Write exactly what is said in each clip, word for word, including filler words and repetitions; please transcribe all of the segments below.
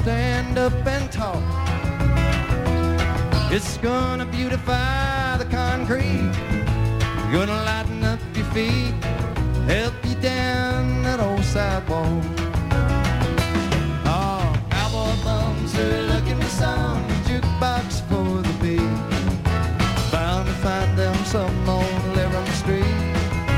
stand up and talk. It's gonna beautify the concrete, gonna lighten up your feet, help you down that old sidewalk. Oh, cowboy bums are looking for some jukebox for the beat, bound to find them some on Laramie Street.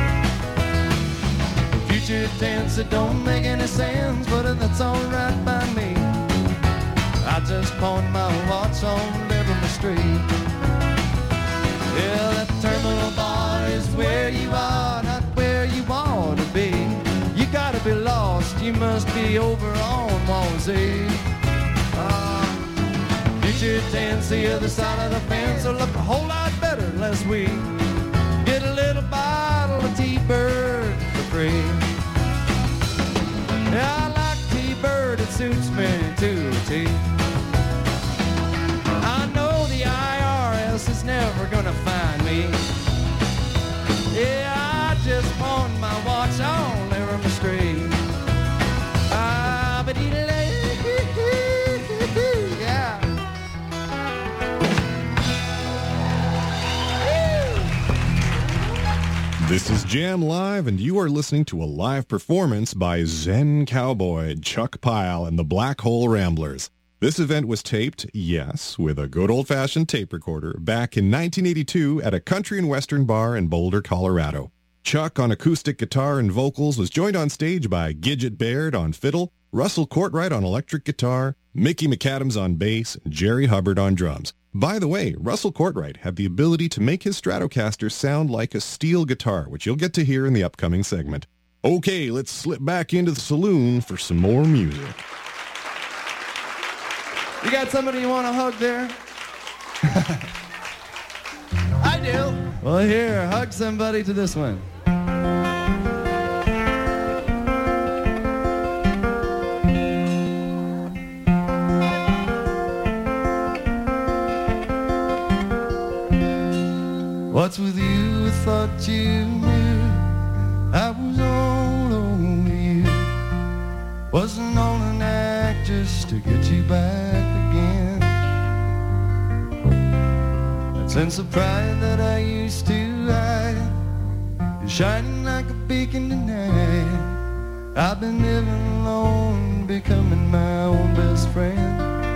Future tense, it don't make any sense, but that's alright by me. I just pawned my watch on Laramie Street. Yeah, that terminal bar is where you are, not where you want to be. You gotta be lost, you must be over on Wazee. Uh, future tense, the other side of the fence will look a whole lot better unless we get a little bottle of T-Bird for free. Yeah, I like T-Bird, it suits me to a T. I know the I R S is never gonna find me. Yeah, I just pawned my watch on Laramie Street. Ah, but he yeah. This is Jam Live, and you are listening to a live performance by Zen Cowboy, Chuck Pyle, and the Black Hole Ramblers. This event was taped, yes, with a good old-fashioned tape recorder, back in nineteen eighty-two at a country and western bar in Boulder, Colorado. Chuck on acoustic guitar and vocals was joined on stage by Gidget Baird on fiddle, Russell Courtright on electric guitar, Mickey McAdams on bass, and Jerry Hubbard on drums. By the way, Russell Courtright had the ability to make his Stratocaster sound like a steel guitar, which you'll get to hear in the upcoming segment. Okay, let's slip back into the saloon for some more music. You got somebody you want to hug there? I do. Well, here, hug somebody to this one. What's with you? I thought you knew I was all over you. Wasn't all an act just to get you back again. That sense of pride that I used to hide is shining like a beacon tonight. I've been living alone, becoming my own best friend.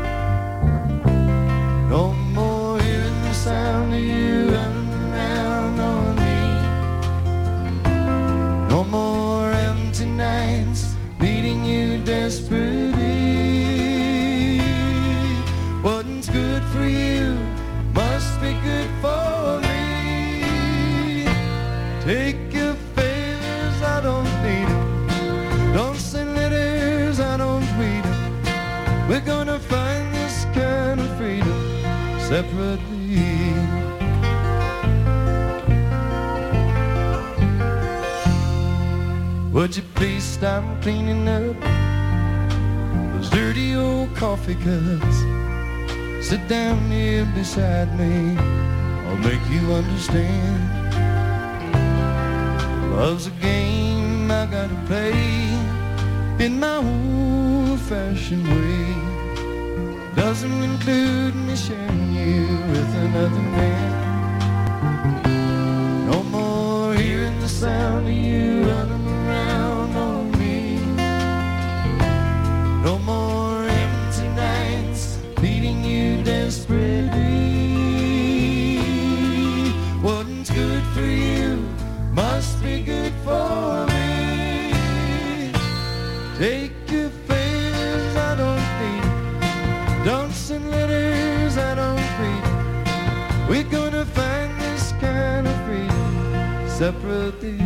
No more hearing the sound of you running around on me. No more empty nights needing you desperately. What's good for you must be good for me. Take your favors, I don't need them. Don't send letters, I don't read them. We're gonna find this kind of freedom separately. Would you please stop cleaning up those dirty old coffee cups? Sit down here beside me, I'll make you understand. Love's a game I gotta play in my old-fashioned way. Doesn't include me sharing you with another man. No more hearing the sound of you running around on me. No more empty nights needing you desperately. What's good for you must be good for me. Take your favors, I don't need. Don't send letters, I don't read. We're gonna find this kind of freedom separately.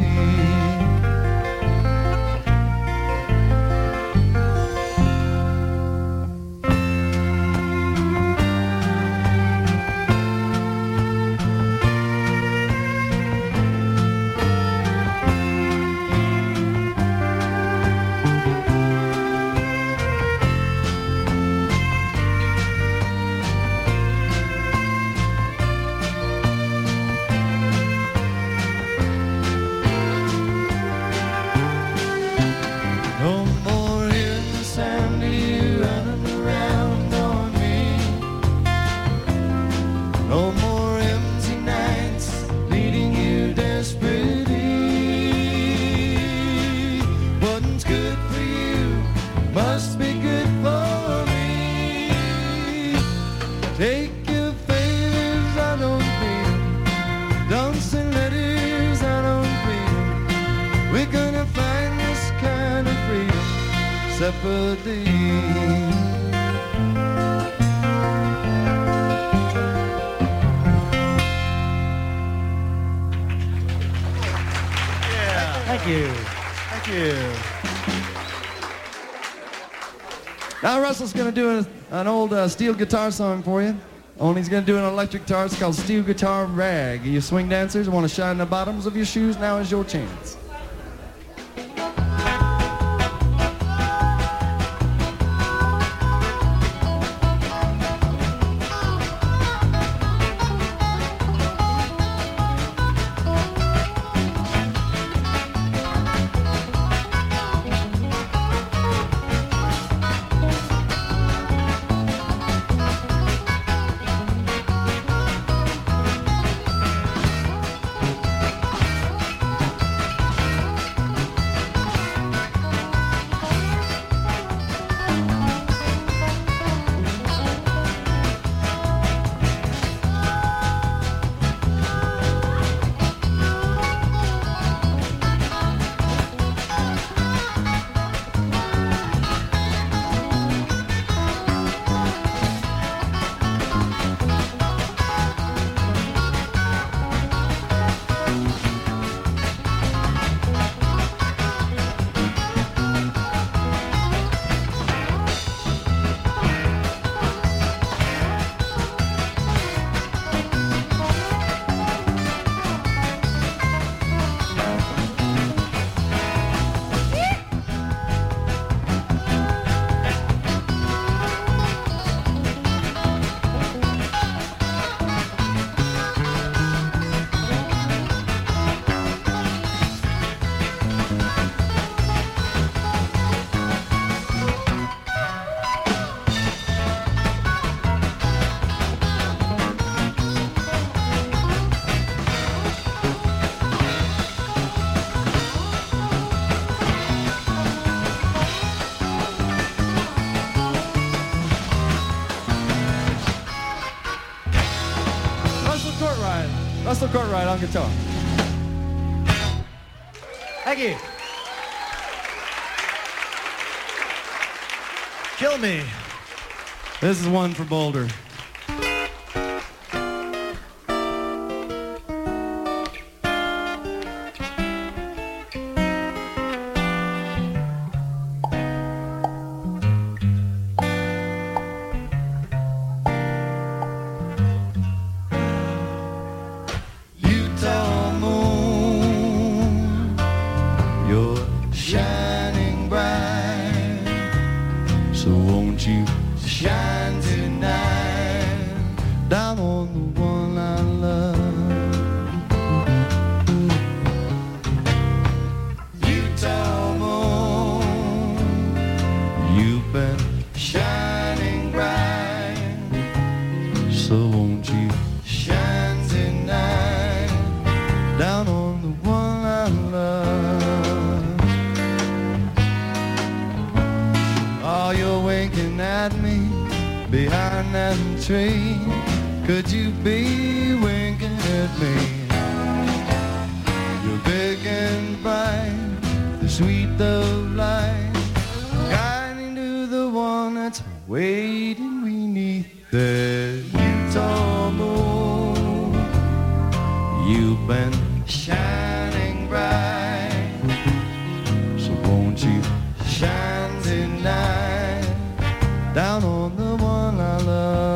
dancing ladies out on freedom. We're gonna find this kind of freedom separately. Thank you. Thank you. Now Russell's going to do a, an old uh, steel guitar song for you. Only he's going to do an electric guitar. It's called Steel Guitar Rag. You swing dancers want to shine the bottoms of your shoes? Now is your chance. Russell Courtright on guitar. Thank you. Kill me. This is one for Boulder. Could you be winking at me? You're big and bright, the sweet of life, guiding to the one that's waiting beneath the Utah moon. You've been shining bright, so won't you shine tonight down on the one I love.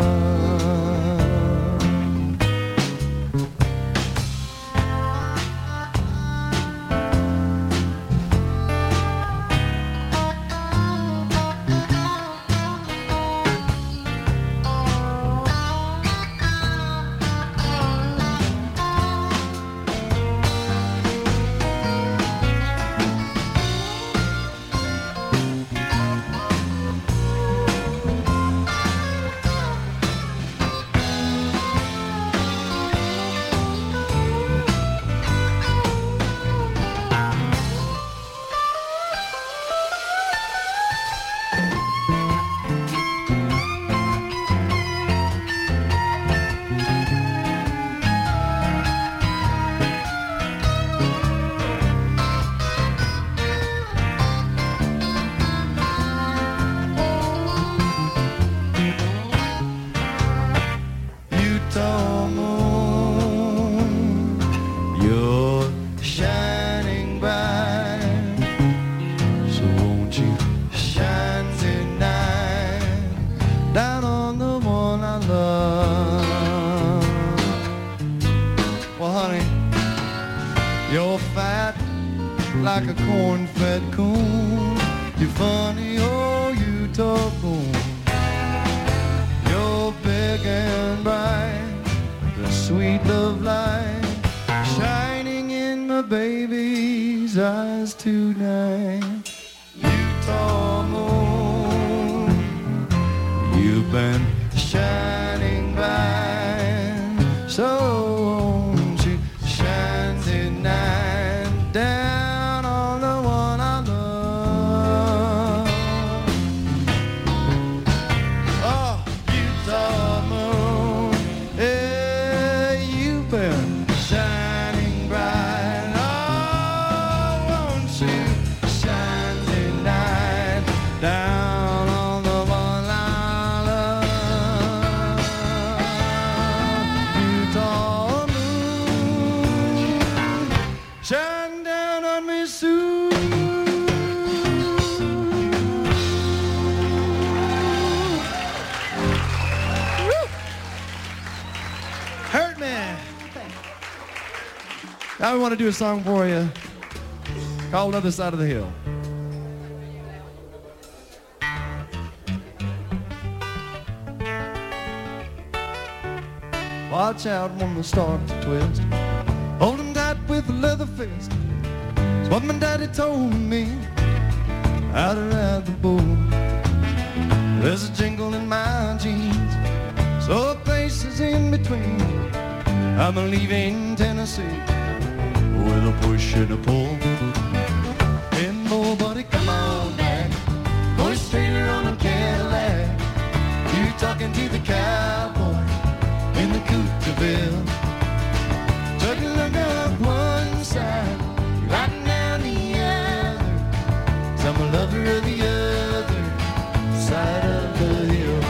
Well, honey, you're fat like a corn-fed coon. You're funny, oh, you talk on. You're big and bright, the sweet love light shining in my baby's eyes tonight. Utah moon, you've been shining bright, so won't you shine tonight down on the one I love. Oh, Utah moon, yeah, you've been shining bright. Oh, won't you shine tonight down on the one I love. Utah moon, shine down on me soon. Hurt me. Now we want to do a song for you called Other Side of the Hill. Watch out when they start to twist. Hold 'em tight with a leather fist. It's what my daddy told me how to ride the bull. There's a jingle in my jeans, so the place is in between. I'm leaving Tennessee with a push and a pull. And oh, buddy, come on back. Go straight on a Cadillac. You talking to the cowboy in the coupe de ville. Took a look up one side, right down the other. 'Cause I'm a lover of the other side of the hill.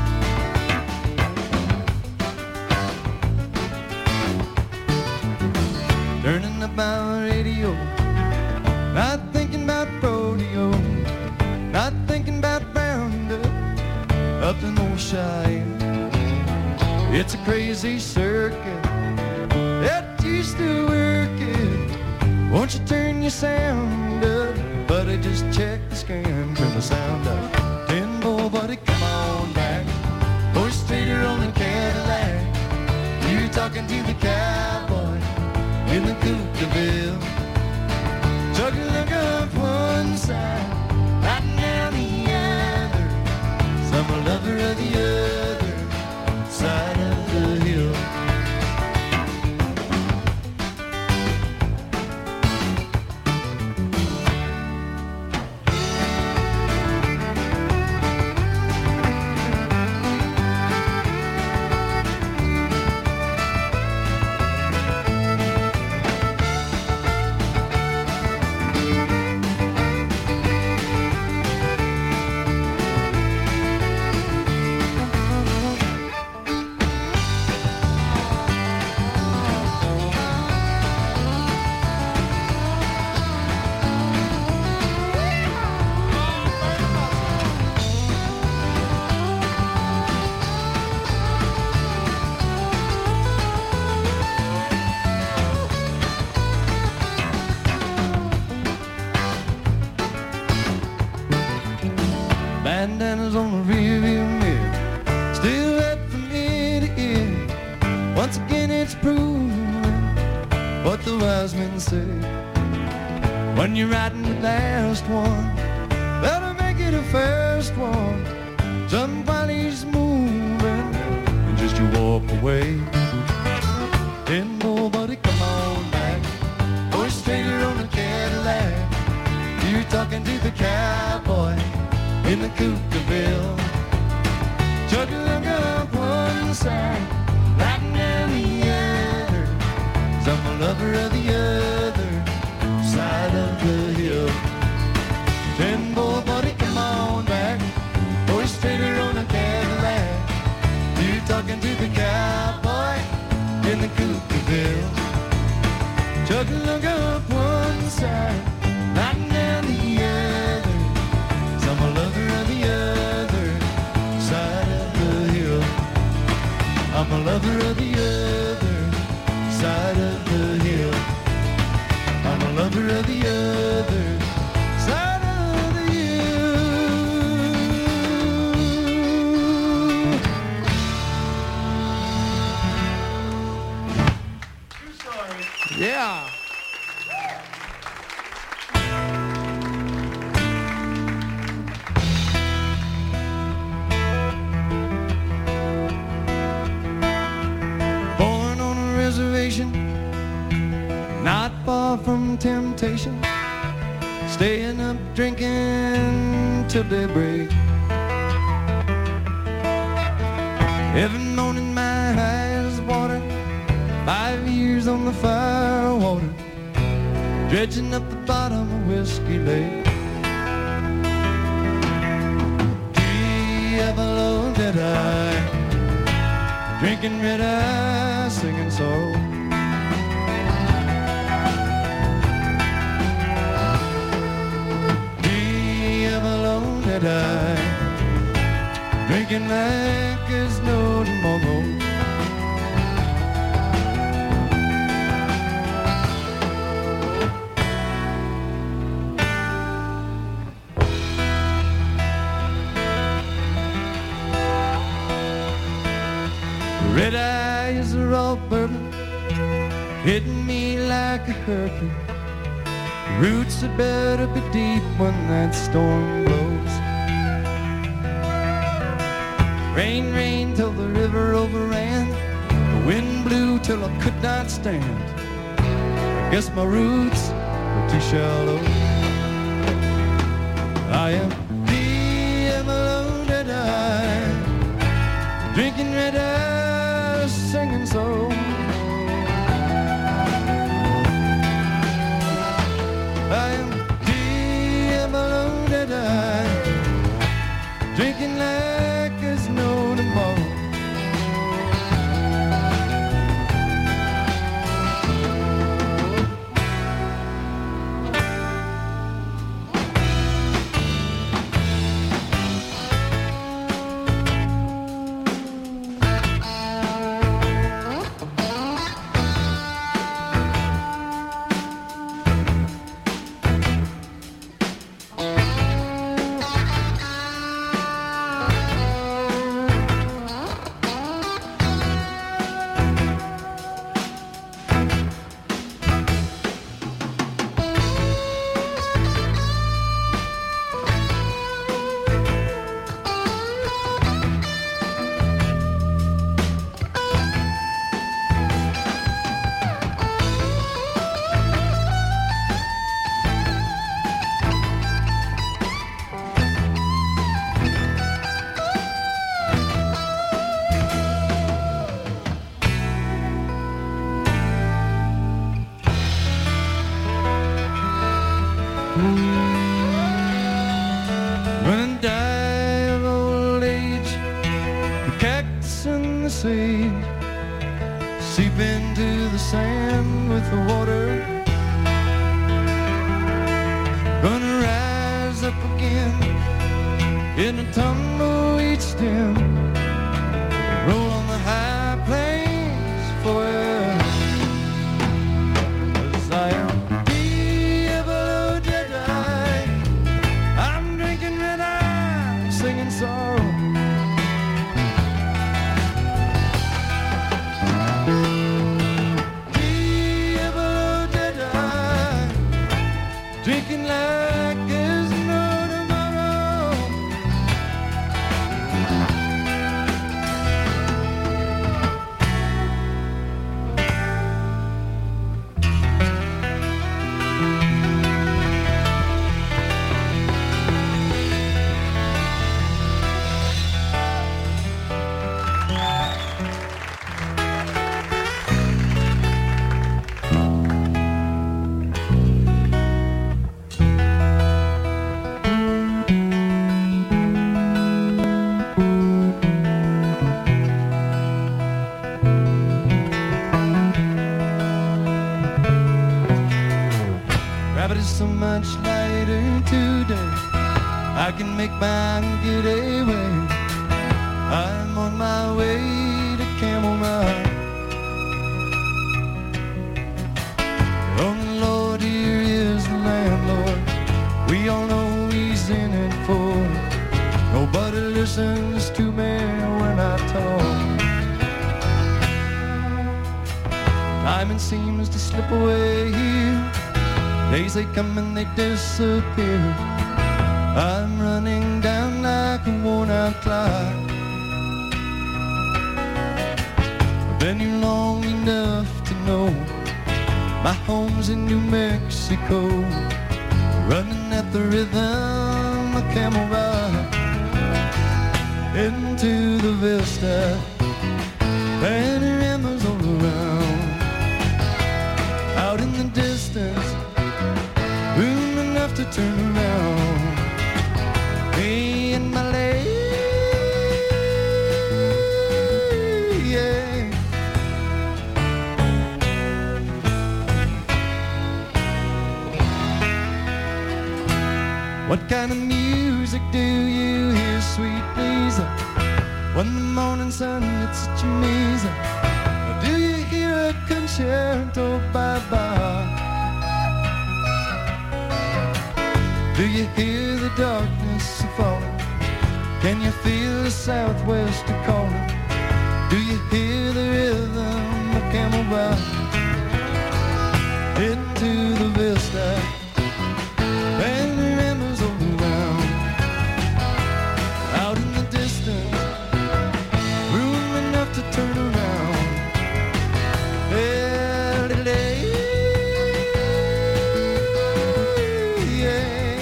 Turning up my radio, not thinking about rodeo, not thinking about roundup up in Old Cheyenne. It's a crazy circuit that used to work it. Won't you turn your sound up? Buddy, just check the scan, turn the sound up. Timbo, buddy, come on back. Go straighter on the Cadillac. You're talking to the cowboy in the coupe de ville. Took a look up one side, right down the other. So I'm a lover of the other side of the hill. Bandanas on the rearview mirror, still wet from ear to ear. Once again it's proven what the wise men say. When you're riding the last one, better make it a first one. Somebody's moving and just you walk away. Then nobody come on back. Go straighter on the Cadillac. You're talking to the cowboy in the coupe de ville. Juggling up one side, right down the other. 'Cause I'm a lover of the other side of the hill. Then boy, buddy, come on back. Go straighter on the Cadillac. You're talking to the cowboy in the coupe de ville. Juggling up one side, right down the other. 'Cause I'm a lover of the other side of the hill. I'm a lover of the other side of Yeah. Born on a reservation, not far from temptation, staying up drinking till daybreak. Every morning my eyes water, five years on the fire water, dredging up the bottom of Whiskey Lake. Three ever low dead eye, drinking red eye, singing sorrow. Three ever low dead eye, drinking like there's no tomorrow. Red eye is a raw bourbon, hitting me like a hurricane. Roots had better be deep when that storm blows. Rain, rain till the river overran, the wind blew till I could not stand. I guess my roots were too shallow. I am the ever-loaded eye, drinking red eye, singing so. I am the ever-loaded eye, drinking like there's no tomorrow. When I die of old age, the cactus and the sage seep into the sand with the water. Gonna rise up again in a tumbleweed stem, roll on the high plains forever. 'Cause I am the ever-loaded eye, I'm drinking red eye, singing sorrow. The ever-loaded eye, drinking like there's no tomorrow. Gravity's so much lighter today, I can make my getaway. I'm on my way to Camel Mount. Oh Lord, here is the landlord, we all know he's in it for. Nobody listens to me when I talk. Diamond seems to slip away. Days they come and they disappear. I'm running down like a worn-out clock. I've been here long enough to know my home's in New Mexico, running at the rhythm of Camel Rock. Into the Vista, panoramas all around. Out in the distance, room enough to turn around. Me and my lady, yeah. What kind of music do you hear, sweet Lisa, when the morning sun hits such amazing? Or do you hear a concerto by Bach? Do you hear the darkness falling? Can you feel the southwest calling? Do you hear the rhythm of Camel Rock? Into the Vista, panoramas all around. Out in the distance, room enough to turn around. Well, today, yeah.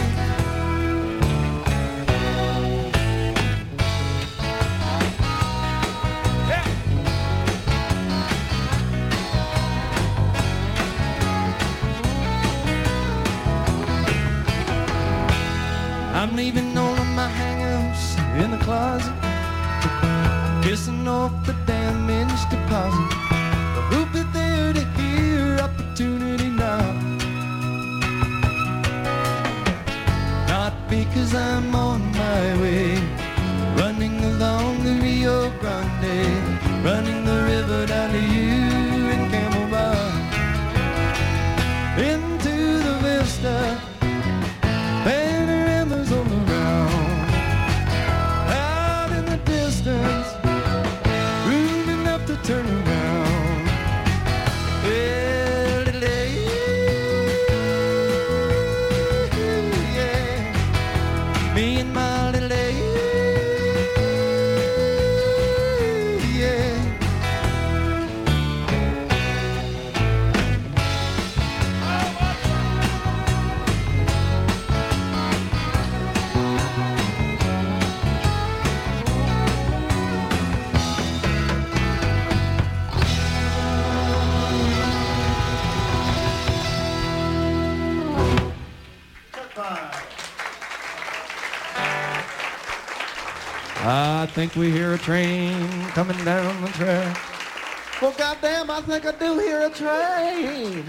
Yeah. I'm leaving all of my hang-ups in the closet, kissing off the damaged deposit. But who'll be there to hear opportunity now? Not because I'm on my way, running along the Rio Grande, running the river down to you in Camel Rock. Into the Vista, panoramas all around. Out in the distance, room enough to turn around. Well, today, yeah, me and my little lady, yeah. I think we hear a train coming down the track. Well, goddamn, I think I do hear a train.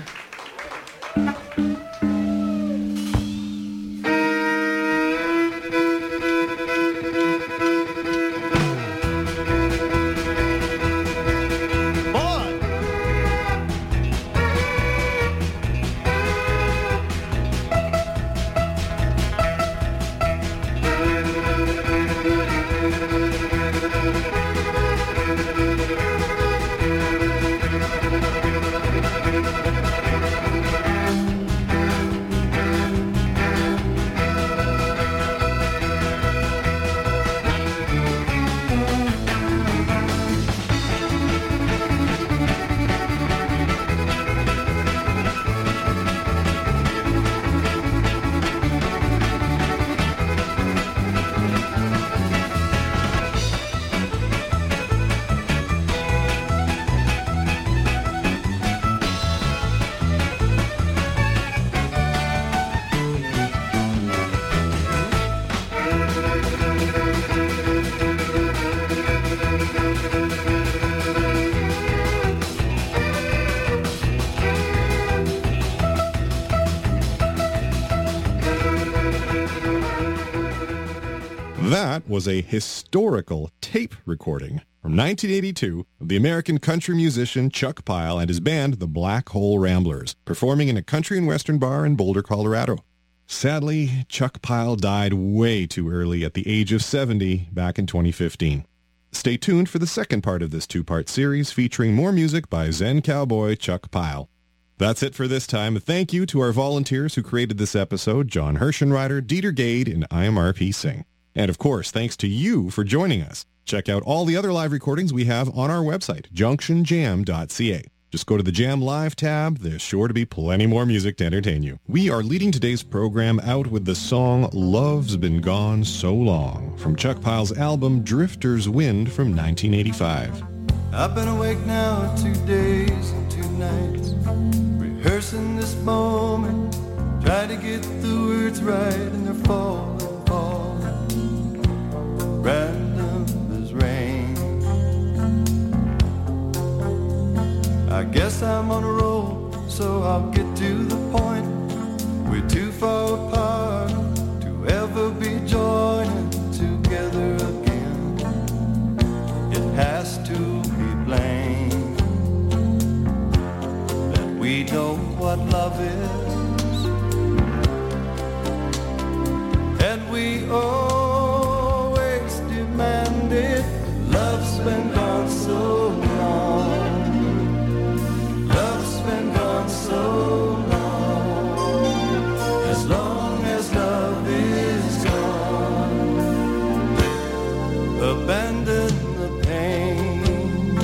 That was a historical tape recording from nineteen eighty-two of the American country musician Chuck Pyle and his band, the Black Hole Ramblers, performing in a country and western bar in Boulder, Colorado. Sadly, Chuck Pyle died way too early at the age of seventy back in twenty fifteen. Stay tuned for the second part of this two-part series featuring more music by Zen Cowboy Chuck Pyle. That's it for this time. Thank you to our volunteers who created this episode, John Herschenreiter, Dieter Gade, and I M R P Singh. And of course, thanks to you for joining us. Check out all the other live recordings we have on our website, junction jam dot c a. Just go to the Jam Live tab. There's sure to be plenty more music to entertain you. We are leading today's program out with the song Love's Been Gone So Long from Chuck Pyle's album Drifter's Wind from nineteen eighty-five. I've been awake now two days and two nights, rehearsing this moment, try to get the words right, and they're falling, falling, random as rain. I guess I'm on a roll, so I'll get to the point. We're too far apart to ever be joining together again. It has to be plain that we know what love is, and we always demand it. Love's been gone so long. Love's been gone so long. As long as love is gone, abandon the pain.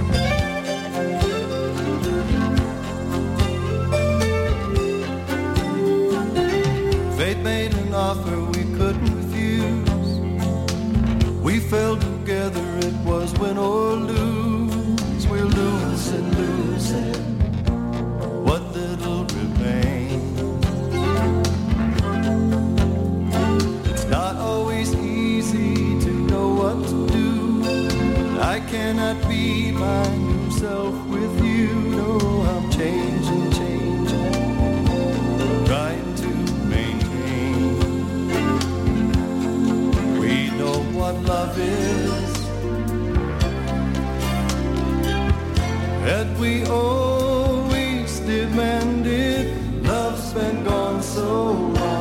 Fate made an offer we couldn't refuse. We fell together, it was win or lose. We're losing, losing what little remains. It's not always easy to know what to do. I cannot be my new self with you. No, I'm changing, changing, trying to maintain. We know what love is, and we always demanded. Love's been gone so long.